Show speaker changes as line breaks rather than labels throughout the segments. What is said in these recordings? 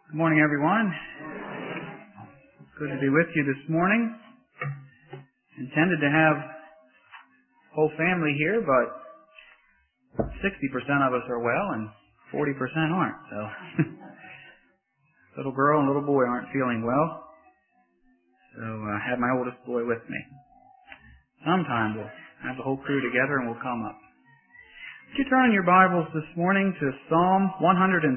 Good morning, everyone. It's good to be with you this morning. Intended to have whole family here, but 60% of us are well and 40% aren't. So, little girl and little boy aren't feeling well. So I have my oldest boy with me. Sometime we'll have the whole crew together and we'll come up. Would you turn your Bibles this morning to Psalm 130?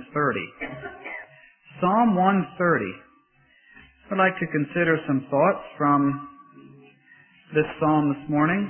Psalm 130. I'd like to consider some thoughts from this psalm this morning.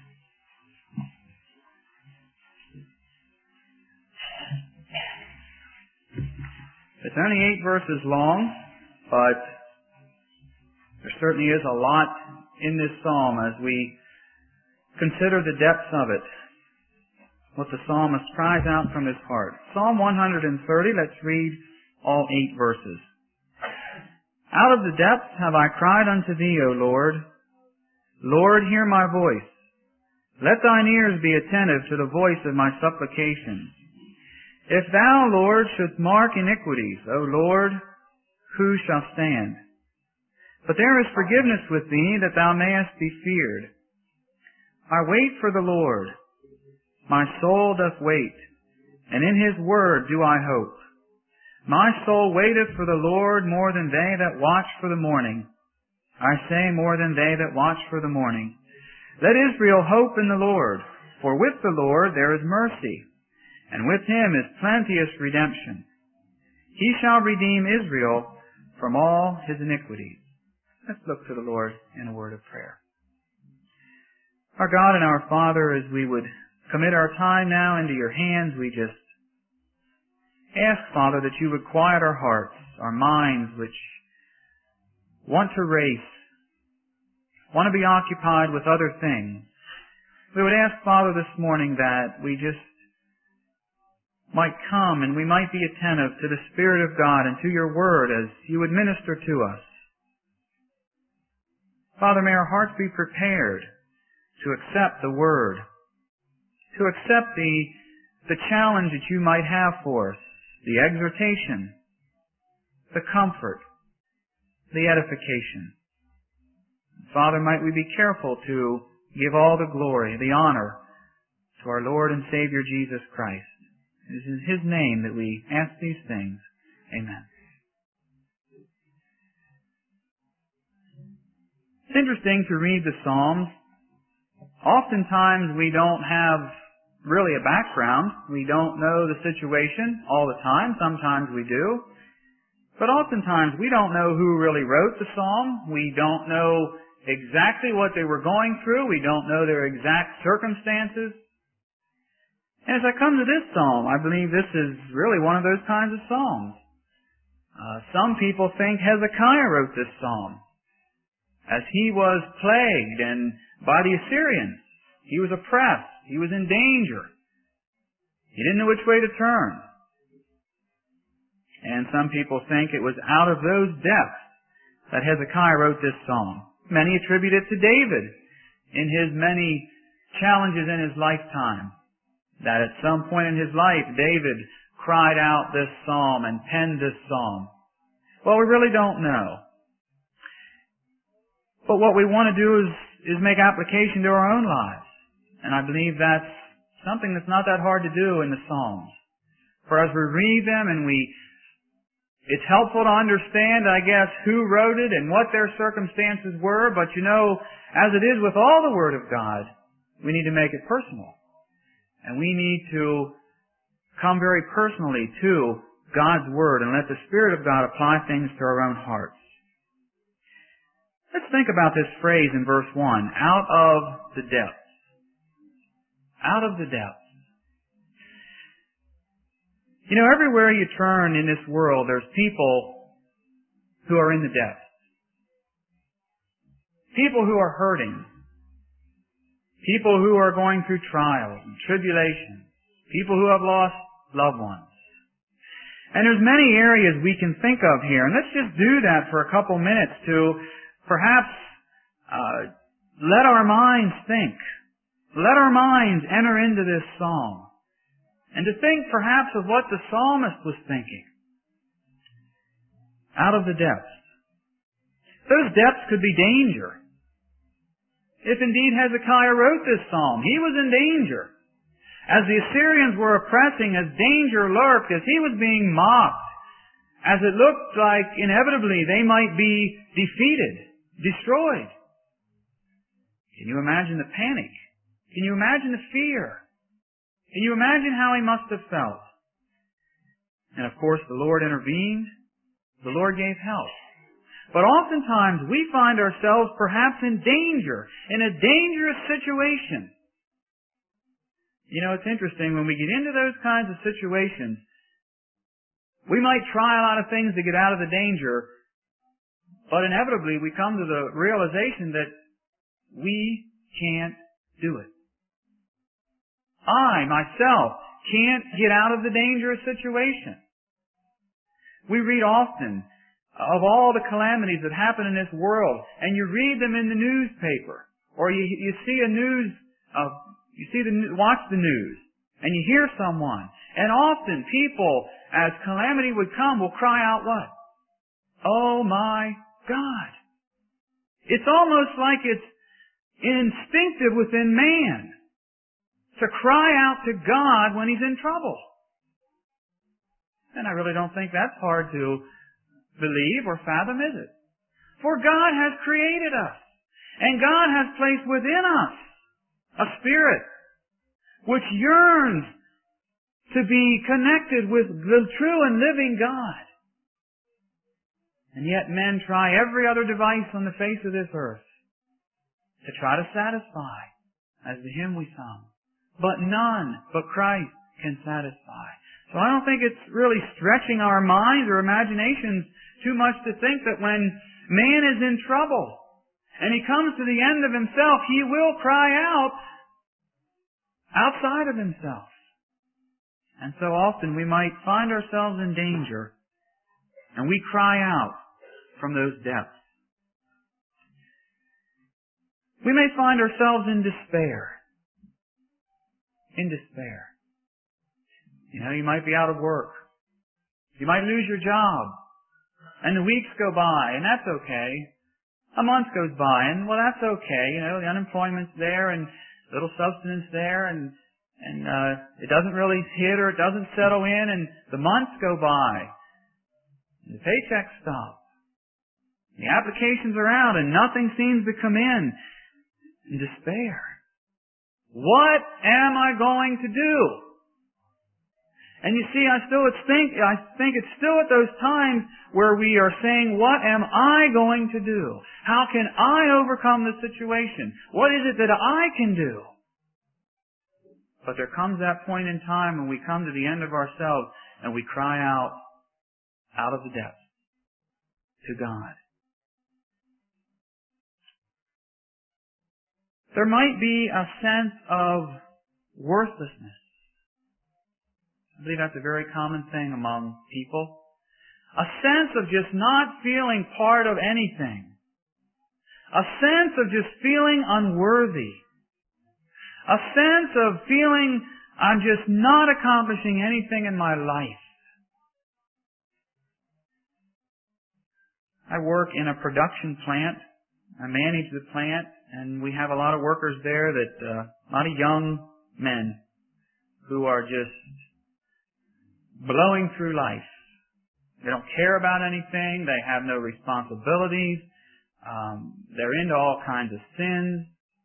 It's only 8 verses long, but there certainly is a lot in this psalm as we consider the depths of it, what the psalmist cries out from his heart. Psalm 130, let's read all 8 verses. Out of the depths have I cried unto thee, O Lord. Lord, hear my voice. Let thine ears be attentive to the voice of my supplications. If thou, Lord, shouldst mark iniquities, O Lord, who shall stand? But there is forgiveness with thee, that thou mayest be feared. I wait for the Lord. My soul doth wait, and in his word do I hope. My soul waiteth for the Lord more than they that watch for the morning. I say more than they that watch for the morning. Let Israel hope in the Lord, for with the Lord there is mercy, and with him is plenteous redemption. He shall redeem Israel from all his iniquities. Let's look to the Lord in a word of prayer. Our God and our Father, as we would commit our time now into your hands, we just ask, Father, that you would quiet our hearts, our minds, which want to race, want to be occupied with other things. We would ask, Father, this morning that we just might come and we might be attentive to the Spirit of God and to your word as you would minister to us. Father, may our hearts be prepared to accept the word, to accept the challenge that you might have for us, the exhortation, the comfort, the edification. Father, might we be careful to give all the glory, the honor to our Lord and Savior Jesus Christ. It is in his name that we ask these things. Amen. It's interesting to read the Psalms. Oftentimes we don't have really a background. We don't know the situation all the time. Sometimes we do. But oftentimes we don't know who really wrote the psalm. We don't know exactly what they were going through. We don't know their exact circumstances. And as I come to this psalm, I believe this is really one of those kinds of psalms. Some people think Hezekiah wrote this psalm as he was plagued and by the Assyrians. He was oppressed. He was in danger. He didn't know which way to turn. And some people think it was out of those depths that Hezekiah wrote this psalm. Many attribute it to David in his many challenges in his lifetime. That at some point in his life, David cried out this psalm and penned this psalm. Well, we really don't know. But what we want to do is make application to our own lives. And I believe that's something that's not that hard to do in the Psalms. For as we read them and it's helpful to understand, I guess, who wrote it and what their circumstances were. But you know, as it is with all the Word of God, we need to make it personal. And we need to come very personally to God's Word and let the Spirit of God apply things to our own hearts. Let's think about this phrase in verse 1, out of the depths. Out of the depths. You know, everywhere you turn in this world, there's people who are in the depths. People who are hurting. People who are going through trials and tribulations. People who have lost loved ones. And there's many areas we can think of here. And let's just do that for a couple minutes to perhaps let our minds think. Let our minds enter into this psalm and to think perhaps of what the psalmist was thinking. Out of the depths. Those depths could be danger. If indeed Hezekiah wrote this psalm, he was in danger. As the Assyrians were oppressing, as danger lurked, as he was being mocked, as it looked like inevitably they might be defeated, destroyed. Can you imagine the panic? Can you imagine the fear? Can you imagine how he must have felt? And of course the Lord intervened. The Lord gave help. But oftentimes we find ourselves perhaps in danger, in a dangerous situation. You know, it's interesting, when we get into those kinds of situations, we might try a lot of things to get out of the danger, but inevitably we come to the realization that we can't do it. I, myself, can't get out of the dangerous situation. We read often of all the calamities that happen in this world, and you read them in the newspaper, or you see watch the news, and you hear someone, and often people, as calamity would come, will cry out what? Oh my God! It's almost like it's instinctive within man to cry out to God when he's in trouble. And I really don't think that's hard to believe or fathom, is it? For God has created us, and God has placed within us a spirit which yearns to be connected with the true and living God. And yet men try every other device on the face of this earth to try to satisfy, as the hymn we sung. But none but Christ can satisfy. So I don't think it's really stretching our minds or imaginations too much to think that when man is in trouble and he comes to the end of himself, he will cry out outside of himself. And so often we might find ourselves in danger and we cry out from those depths. We may find ourselves in despair. In despair. You know, you might be out of work. You might lose your job. And the weeks go by, and that's okay. A month goes by, and well, that's okay. You know, the unemployment's there, and little substance there, and it doesn't really hit or it doesn't settle in, and the months go by. And the paychecks stop. The applications are out, and nothing seems to come in. In despair. What am I going to do? And you see, I think it's still at those times where we are saying, what am I going to do? How can I overcome the situation? What is it that I can do? But there comes that point in time when we come to the end of ourselves and we cry out of the depths to God. There might be a sense of worthlessness. I believe that's a very common thing among people. A sense of just not feeling part of anything. A sense of just feeling unworthy. A sense of feeling I'm just not accomplishing anything in my life. I work in a production plant. I manage the plant, and we have a lot of workers there a lot of young men who are just blowing through life. They don't care about anything. They have no responsibilities. They're into all kinds of sins.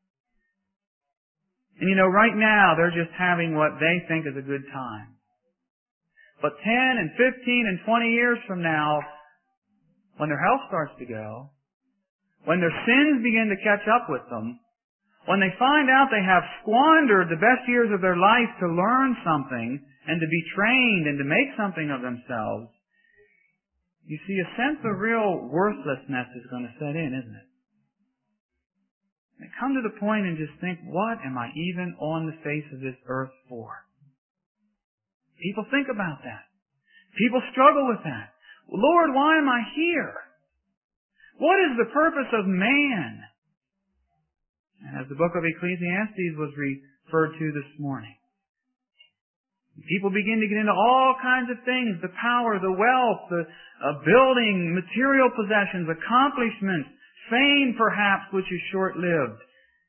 And you know, right now they're just having what they think is a good time. But 10 and 15 and 20 years from now, when their health starts to go, when their sins begin to catch up with them, when they find out they have squandered the best years of their life to learn something and to be trained and to make something of themselves, you see, a sense of real worthlessness is going to set in, isn't it? They come to the point and just think, what am I even on the face of this earth for? People think about that. People struggle with that. Lord, why am I here? What is the purpose of man? And as the book of Ecclesiastes was referred to this morning, People begin to get into all kinds of things, the power, the wealth, the building, material possessions, accomplishments, fame perhaps, which is short-lived.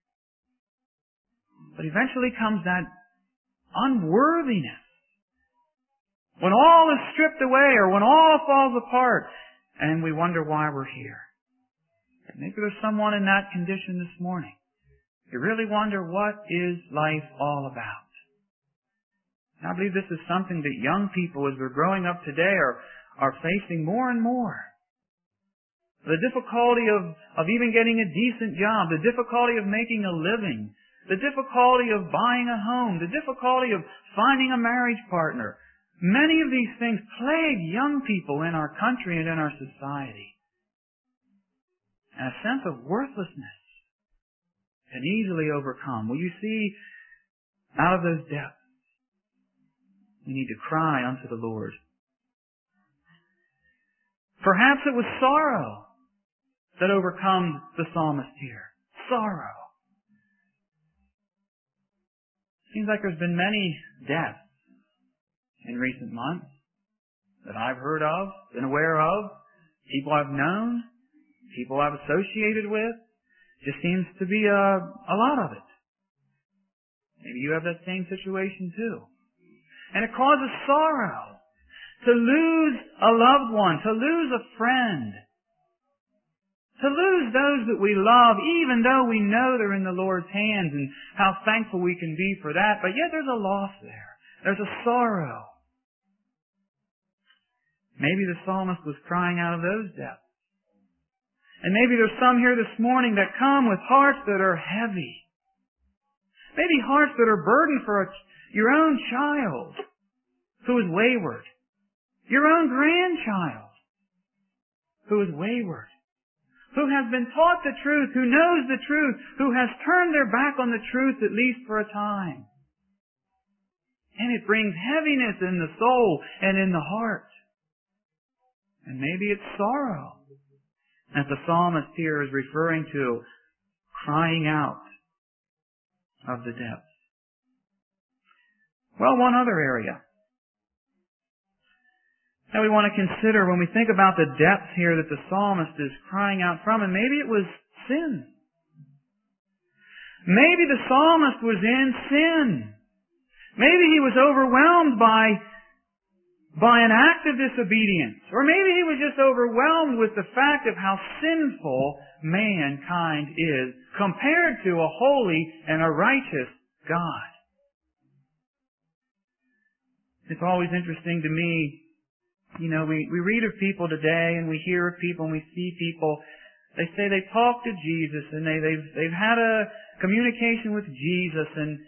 But eventually comes that unworthiness. When all is stripped away or when all falls apart and we wonder why we're here. Maybe there's someone in that condition this morning. You really wonder, what is life all about? And I believe this is something that young people, as they're growing up today, are facing more and more. The difficulty of even getting a decent job, the difficulty of making a living, the difficulty of buying a home, the difficulty of finding a marriage partner. Many of these things plague young people in our country and in our society. And a sense of worthlessness can easily overcome. Well, you see, out of those depths, we need to cry unto the Lord. Perhaps it was sorrow that overcomes the psalmist here. Sorrow. Seems like there's been many deaths in recent months that I've heard of, been aware of, people I've known, people I've associated with. Just seems to be a lot of it. Maybe you have that same situation too. And it causes sorrow to lose a loved one, to lose a friend, to lose those that we love, even though we know they're in the Lord's hands, and how thankful we can be for that. But yet there's a loss there. There's a sorrow. Maybe the psalmist was crying out of those depths. And maybe there's some here this morning that come with hearts that are heavy. Maybe hearts that are burdened for your own child who is wayward. Your own grandchild who is wayward. Who has been taught the truth, who knows the truth, who has turned their back on the truth at least for a time. And it brings heaviness in the soul and in the heart. And maybe it's sorrow that the psalmist here is referring to, crying out of the depths. Well, one other area that we want to consider when we think about the depths here that the psalmist is crying out from, and maybe it was sin. Maybe the psalmist was in sin. Maybe he was overwhelmed by an act of disobedience. Or maybe he was just overwhelmed with the fact of how sinful mankind is compared to a holy and a righteous God. It's always interesting to me, you know, we read of people today and we hear of people and we see people, they say they talk to Jesus and they've had a communication with Jesus, and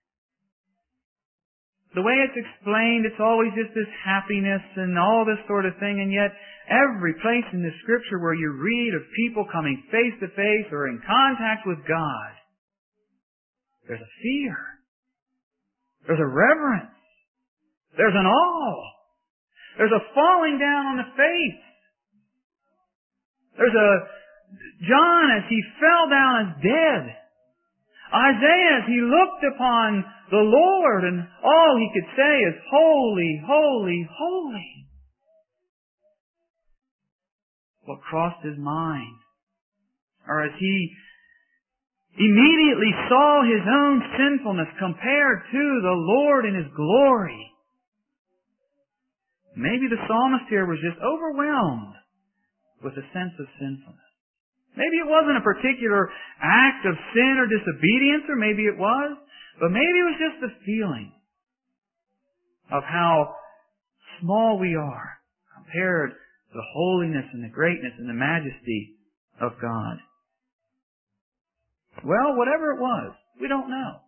the way it's explained, it's always just this happiness and all this sort of thing, and yet every place in the Scripture where you read of people coming face to face or in contact with God, there's a fear. There's a reverence. There's an awe. There's a falling down on the face. There's a John as he fell down as dead. Isaiah as he looked upon the Lord and all he could say is, holy, holy, holy. What crossed his mind? Or as he immediately saw his own sinfulness compared to the Lord in His glory. Maybe the psalmist here was just overwhelmed with a sense of sinfulness. Maybe it wasn't a particular act of sin or disobedience, or maybe it was, but maybe it was just the feeling of how small we are compared to the holiness and the greatness and the majesty of God. Well, whatever it was, we don't know.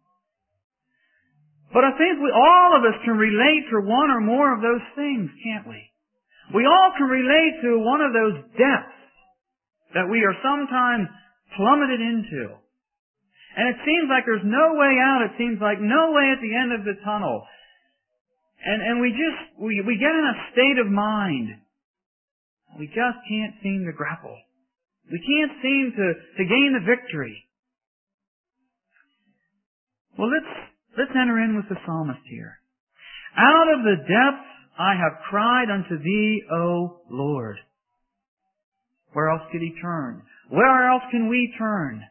But I think all of us can relate to one or more of those things, can't we? We all can relate to one of those depths that we are sometimes plummeted into. And it seems like there's no way out. It seems like no way at the end of the tunnel. And we get in a state of mind. We just can't seem to grapple. We can't seem to gain the victory. Well, let's enter in with the psalmist here. Out of the depths I have cried unto Thee, O Lord. Where else could he turn? Where else can we turn?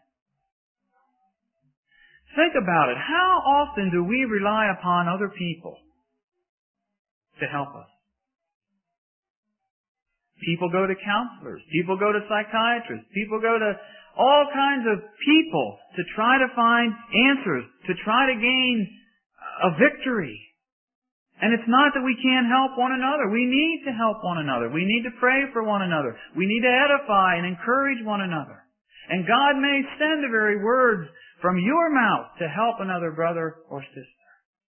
Think about it. How often do we rely upon other people to help us? People go to counselors. People go to psychiatrists. People go to all kinds of people to try to find answers, to try to gain a victory. And it's not that we can't help one another. We need to help one another. We need to pray for one another. We need to edify and encourage one another. And God may send the very words from your mouth to help another brother or sister.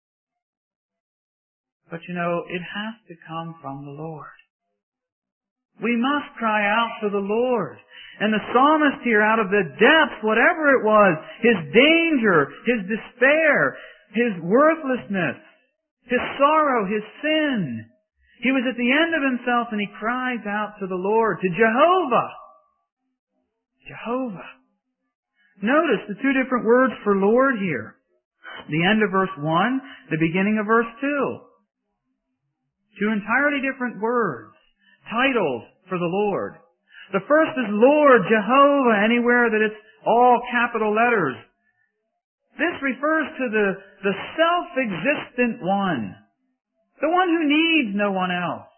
But it has to come from the Lord. We must cry out to the Lord. And the psalmist here, out of the depths, whatever it was, his danger, his despair, his worthlessness, his sorrow, his sin, he was at the end of himself and he cries out to the Lord, to Jehovah. Jehovah. Notice the two different words for Lord here. The end of verse 1, the beginning of verse 2. Two entirely different words. Titles for the Lord. The first is Lord, Jehovah, anywhere that it's all capital letters. This refers to the self-existent one. The one who needs no one else.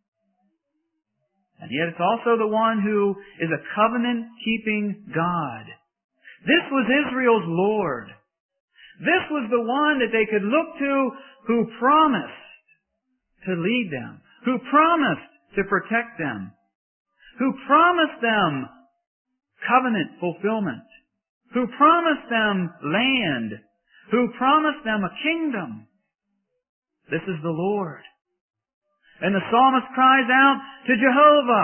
And yet it's also the one who is a covenant-keeping God. This was Israel's Lord. This was the one that they could look to who promised to lead them, who promised to protect them, who promised them covenant fulfillment, who promised them land, who promised them a kingdom. This is the Lord. And the psalmist cries out to Jehovah,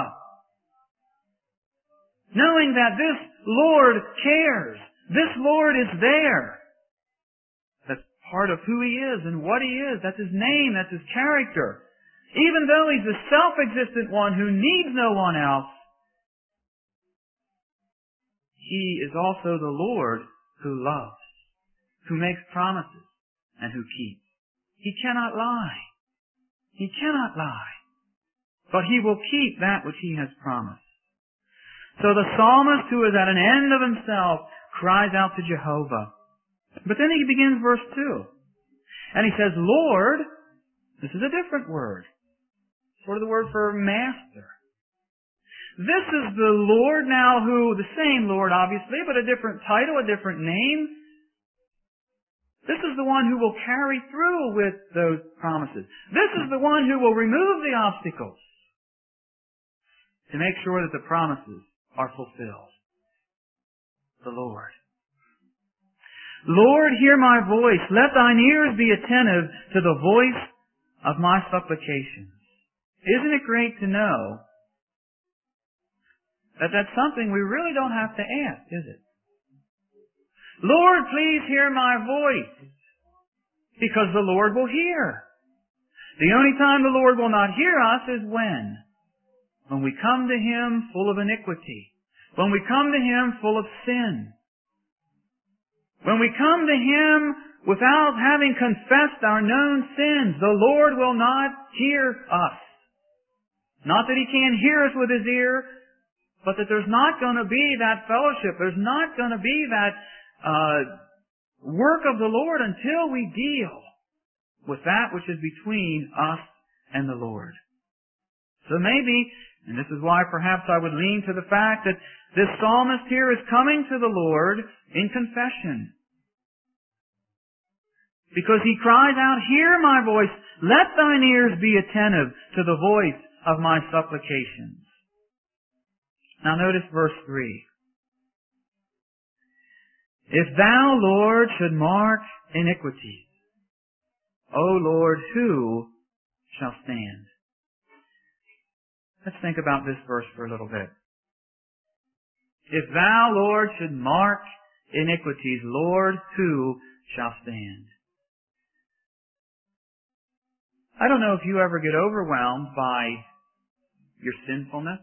knowing that this Lord cares. This Lord is there. That's part of who He is and what He is. That's His name. That's His character. Even though He's the self-existent one who needs no one else, He is also the Lord who loves, who makes promises, and who keeps. He cannot lie. He cannot lie. But He will keep that which He has promised. So the psalmist, who is at an end of himself, cries out to Jehovah. But then he begins verse 2. And he says, Lord, this is a different word. Sort of the word for master. This is the Lord now who, the same Lord obviously, but a different title, a different name. This is the one who will carry through with those promises. This is the one who will remove the obstacles to make sure that the promises are fulfilled. The Lord. Lord, hear my voice. Let thine ears be attentive to the voice of my supplications. Isn't it great to know that that's something we really don't have to ask, is it? Lord, please hear my voice. Because the Lord will hear. The only time the Lord will not hear us is when? When we come to Him full of iniquity. When we come to Him full of sin. When we come to Him without having confessed our known sins, the Lord will not hear us. Not that He can't hear us with His ear, but that there's not going to be that fellowship. There's not going to be that work of the Lord until we deal with that which is between us and the Lord. So maybe, and this is why perhaps I would lean to the fact that this psalmist here is coming to the Lord in confession. Because he cries out, hear my voice, let thine ears be attentive to the voice of my supplications. Now notice verse 3. If thou, Lord, should mark iniquities, O Lord, who shall stand? Let's think about this verse for a little bit. If thou, Lord, should mark iniquities, Lord, who shall stand? I don't know if you ever get overwhelmed by your sinfulness,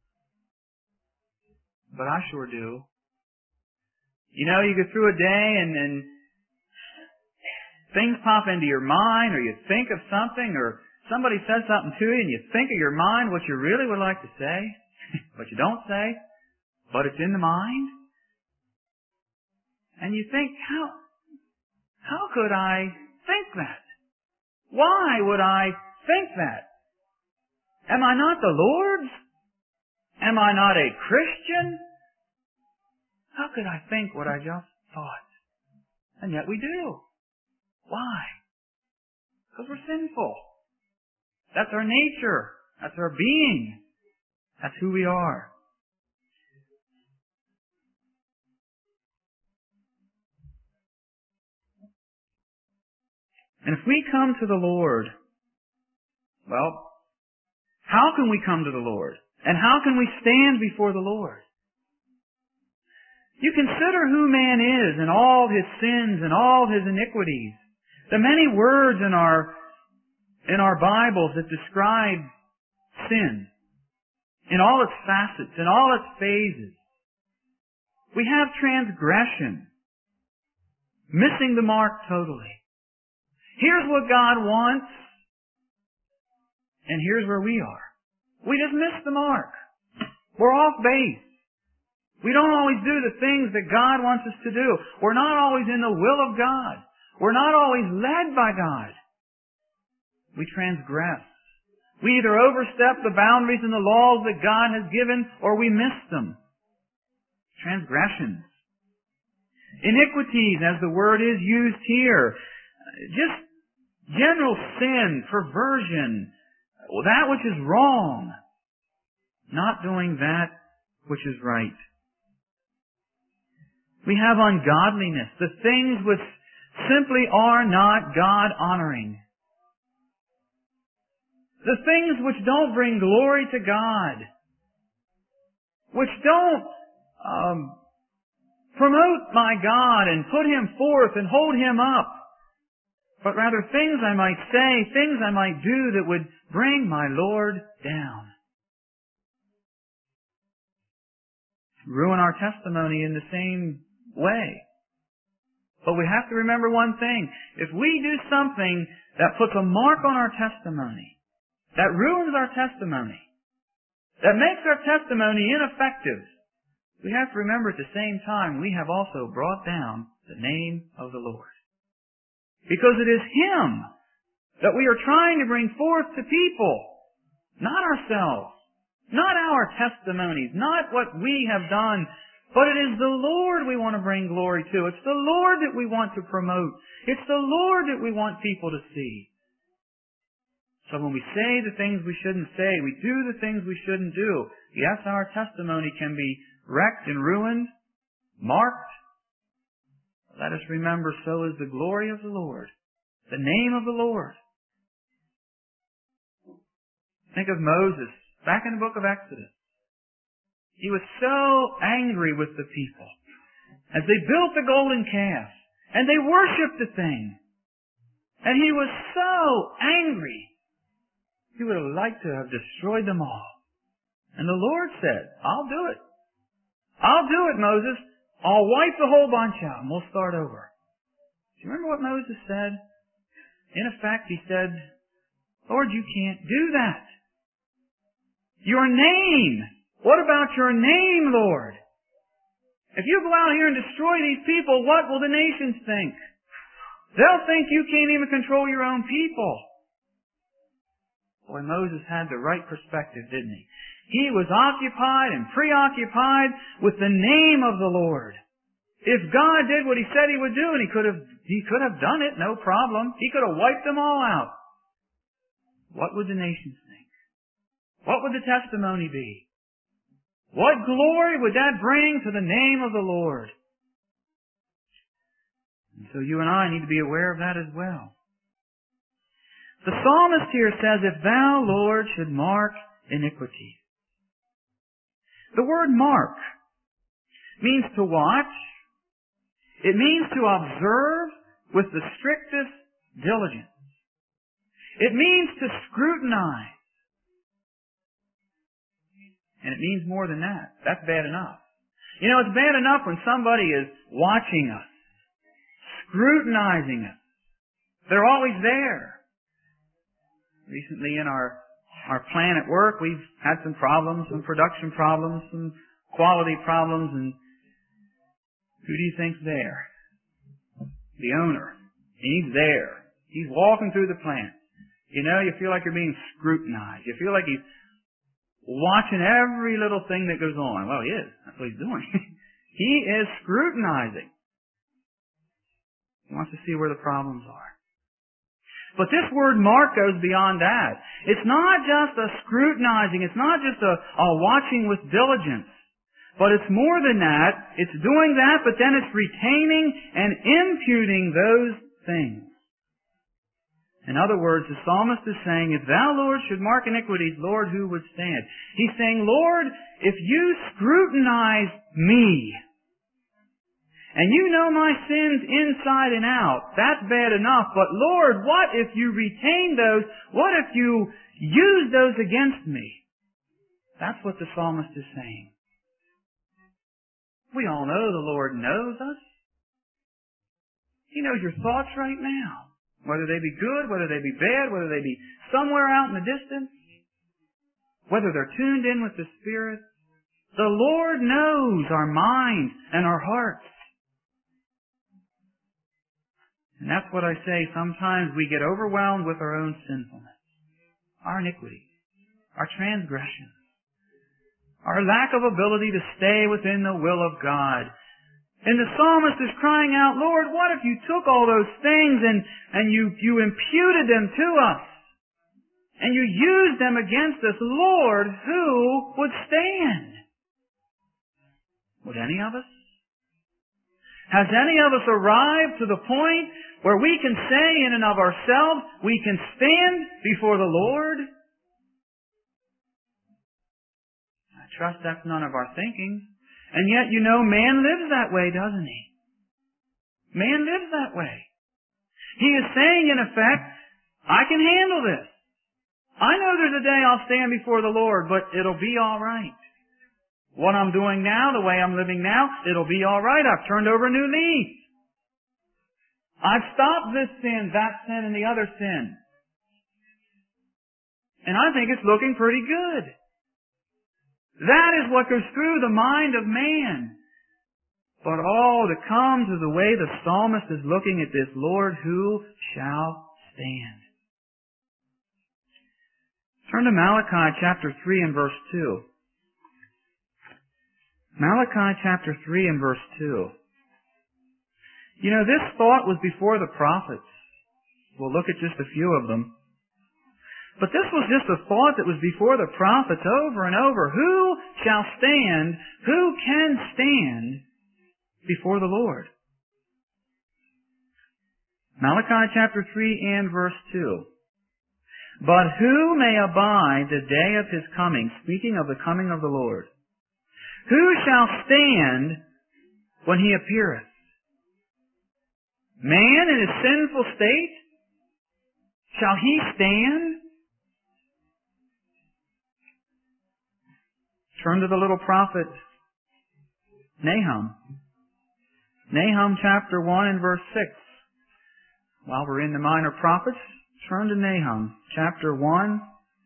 but I sure do. You know, you go through a day and things pop into your mind, or you think of something, or somebody says something to you, and you think of your mind what you really would like to say, but you don't say, but it's in the mind. And you think, how could I think that? Why would I think that? Am I not the Lord's? Am I not a Christian? How could I think what I just thought? And yet we do. Why? Because we're sinful. That's our nature. That's our being. That's who we are. And if we come to the Lord, well, how can we come to the Lord? And how can we stand before the Lord? You consider who man is and all his sins and all his iniquities. The many words in our Bibles that describe sin in all its facets, in all its phases. We have transgression, missing the mark totally. Here's what God wants, and here's where we are. We just missed the mark. We're off base. We don't always do the things that God wants us to do. We're not always in the will of God. We're not always led by God. We transgress. We either overstep the boundaries and the laws that God has given, or we miss them. Transgressions. Iniquities, as the word is used here. Just general sin, perversion, that which is wrong. Not doing that which is right. We have ungodliness, the things which simply are not God-honoring. The things which don't bring glory to God, which don't promote my God and put Him forth and hold Him up, but rather things I might say, things I might do that would bring my Lord down. Ruin our testimony in the same way. But we have to remember one thing. If we do something that puts a mark on our testimony, that ruins our testimony, that makes our testimony ineffective, we have to remember at the same time we have also brought down the name of the Lord. Because it is Him that we are trying to bring forth to people, not ourselves, not our testimonies, not what we have done, but it is the Lord we want to bring glory to. It's the Lord that we want to promote. It's the Lord that we want people to see. So when we say the things we shouldn't say, we do the things we shouldn't do, yes, our testimony can be wrecked and ruined, marked. Let us remember, so is the glory of the Lord, the name of the Lord. Think of Moses, back in the book of Exodus. He was so angry with the people as they built the golden calf and they worshipped the thing. And he was so angry. He would have liked to have destroyed them all. And the Lord said, I'll do it. I'll do it, Moses. I'll wipe the whole bunch out and we'll start over. Do you remember what Moses said? In effect, he said, Lord, you can't do that. Your name. What about your name, Lord? If you go out here and destroy these people, what will the nations think? They'll think you can't even control your own people. Boy, Moses had the right perspective, didn't he? He was occupied and preoccupied with the name of the Lord. If God did what He said He would do, and He could have done it, no problem. He could have wiped them all out. What would the nations think? What would the testimony be? What glory would that bring to the name of the Lord? And so you and I need to be aware of that as well. The psalmist here says, if thou, Lord, should mark iniquity. The word mark means to watch. It means to observe with the strictest diligence. It means to scrutinize. And it means more than that. That's bad enough. You know, it's bad enough when somebody is watching us, scrutinizing us, They're always there. Recently in our plant at work, we've had some problems, some production problems, some quality problems, and who do you think's there? The owner. He's there. He's walking through the plant. You know, you feel like you're being scrutinized. You feel like he's watching every little thing that goes on. Well, he is. That's what he's doing. He is scrutinizing. He wants to see where the problems are. But this word mark goes beyond that. It's not just a scrutinizing. It's not just a watching with diligence. But it's more than that. It's doing that, but then it's retaining and imputing those things. In other words, the psalmist is saying, if thou, Lord, should mark iniquities, Lord, who would stand? He's saying, Lord, if you scrutinize me, and you know my sins inside and out, that's bad enough. But Lord, what if you retain those? What if you use those against me? That's what the psalmist is saying. We all know the Lord knows us. He knows your thoughts right now. Whether they be good, whether they be bad, whether they be somewhere out in the distance, whether they're tuned in with the Spirit. The Lord knows our minds and our hearts. And that's what I say. Sometimes we get overwhelmed with our own sinfulness, our iniquity, our transgressions, our lack of ability to stay within the will of God. And the psalmist is crying out, Lord, what if you took all those things and you imputed them to us? And you used them against us? Lord, who would stand? Would any of us? Has any of us arrived to the point where we can say in and of ourselves, we can stand before the Lord? I trust that's none of our thinking. And yet, you know, man lives that way, doesn't he? Man lives that way. He is saying, in effect, I can handle this. I know there's a day I'll stand before the Lord, but it'll be all right. What I'm doing now, the way I'm living now, it'll be all right. I've turned over a new leaf. I've stopped this sin, that sin, and the other sin. And I think it's looking pretty good. That is what goes through the mind of man. But all that comes is the way the psalmist is looking at this, Lord, who shall stand? Turn to Malachi chapter 3 and verse 2. Malachi chapter 3 and verse 2. You know, this thought was before the prophets. We'll look at just a few of them. But this was just a thought that was before the prophets over and over. Who shall stand? Who can stand before the Lord? Malachi chapter 3 and verse 2. But who may abide the day of his coming? Speaking of the coming of the Lord. Who shall stand when he appeareth? Man in his sinful state? Shall he stand? Turn to the little prophet Nahum. Nahum chapter 1 and verse 6. While we're in the minor prophets, turn to Nahum chapter 1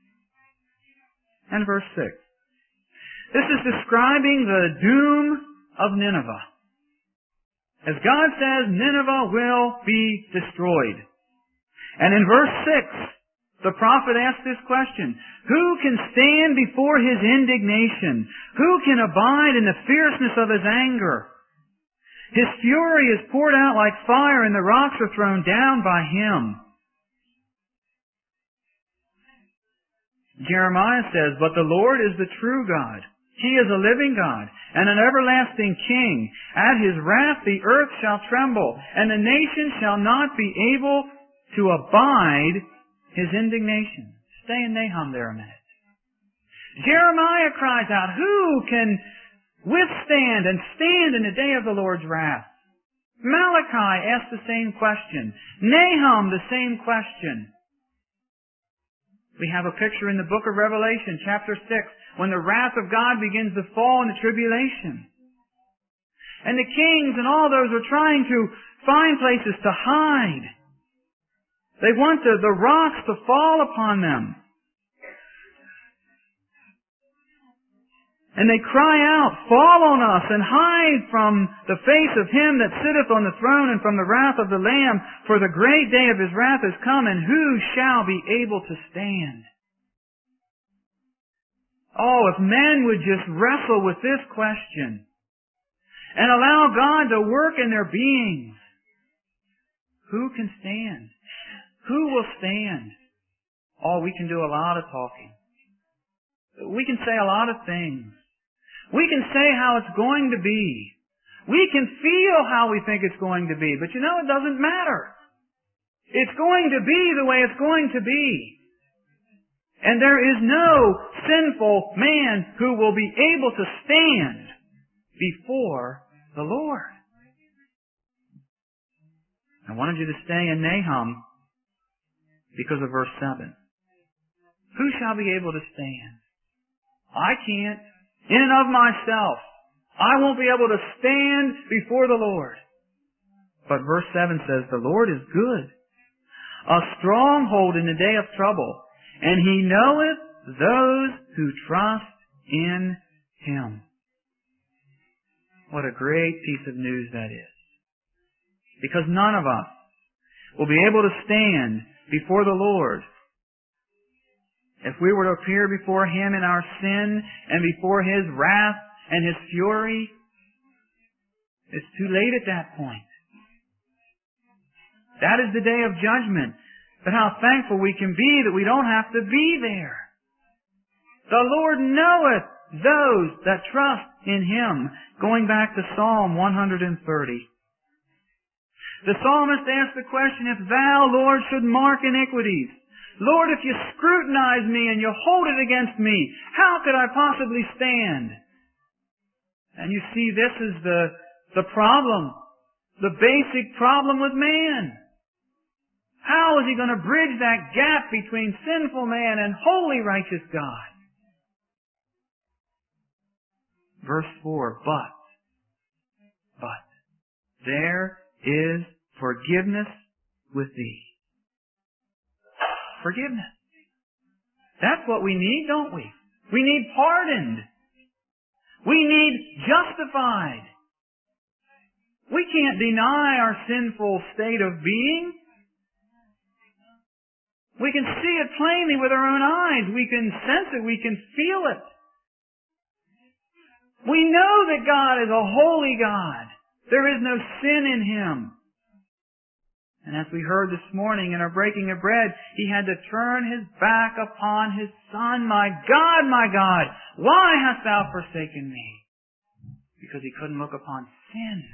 and verse 6. This is describing the doom of Nineveh. As God says, Nineveh will be destroyed. And in verse 6, the prophet asks this question, who can stand before his indignation? Who can abide in the fierceness of his anger? His fury is poured out like fire, and the rocks are thrown down by him. Jeremiah says, but the Lord is the true God. He is a living God and an everlasting King. At his wrath the earth shall tremble, and the nations shall not be able to abide his indignation. Stay in Nahum there a minute. Jeremiah cries out, who can withstand and stand in the day of the Lord's wrath? Malachi asks the same question. Nahum the same question. We have a picture in the book of Revelation, chapter 6, when the wrath of God begins to fall in the tribulation. And the kings and all those are trying to find places to hide. They want the rocks to fall upon them. And they cry out, "Fall on us, and hide from the face of him that sitteth on the throne, and from the wrath of the Lamb, for the great day of his wrath is come, and who shall be able to stand?" Oh, if men would just wrestle with this question, and allow God to work in their beings, who can stand? Who will stand? Oh, we can do a lot of talking. We can say a lot of things. We can say how it's going to be. We can feel how we think it's going to be. But you know, it doesn't matter. It's going to be the way it's going to be. And there is no sinful man who will be able to stand before the Lord. I wanted you to stay in Nahum because of verse 7. Who shall be able to stand? I can't. In and of myself, I won't be able to stand before the Lord. But verse 7 says, "The Lord is good, a stronghold in the day of trouble, and He knoweth those who trust in Him." What a great piece of news that is. Because none of us will be able to stand before the Lord if we were to appear before Him in our sin and before His wrath and His fury. It's too late at that point. That is the day of judgment. But how thankful we can be that we don't have to be there. The Lord knoweth those that trust in Him. Going back to Psalm 130. The psalmist asked the question, "If Thou, Lord, should mark iniquities, Lord, if You scrutinize me and You hold it against me, how could I possibly stand?" And you see, this is the problem, the basic problem with man. How is he going to bridge that gap between sinful man and holy, righteous God? Verse 4, but there is forgiveness with Thee. Forgiveness. That's what we need, don't we? We need pardoned. We need justified. We can't deny our sinful state of being. We can see it plainly with our own eyes. We can sense it. We can feel it. We know that God is a holy God. There is no sin in Him. And as we heard this morning in our breaking of bread, He had to turn His back upon His Son. My God, why hast Thou forsaken me? Because He couldn't look upon sin.